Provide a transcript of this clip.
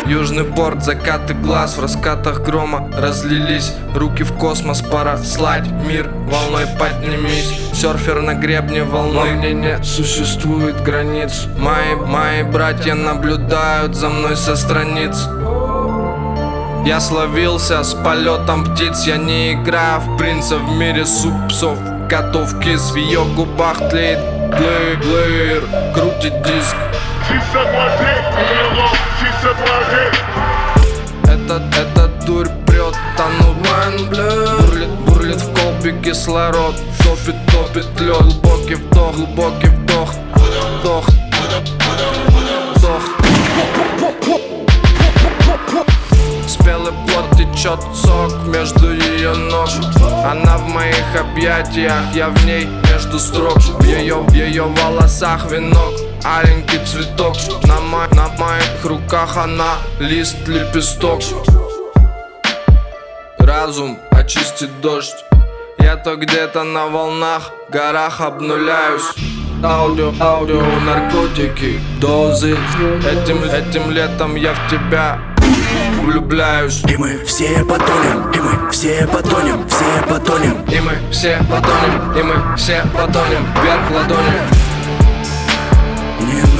Южный порт, закаты глаз, в раскатах грома разлились. Руки в космос, пора слать мир, волной поднимись. Серфер на гребне волны, во мне не существует границ. Мои братья наблюдают за мной со страниц. Я словился с полетом птиц. Я не играю в принца в мире супсов, котов, кис. В ее губах тлеет глэр, крутит диск. Эта дурь прет, тону в блэ. Бурлит в колбе кислород, топит лед. Глубокий вдох, вдох, вдох. Спелый плод, течет сок между ее ног. Она в моих объятиях, я в ней между строк. В ее волосах венок, аленький цветок. На моих руках она лист, лепесток. Разум очистит дождь. Я-то где-то на волнах, горах обнуляюсь. Аудио, наркотики, дозы. Этим летом я в тебя влюбляюсь. И мы все потонем, и мы все потонем, все потонем. И мы все потонем, и мы все потонем. Вверх ладони. Не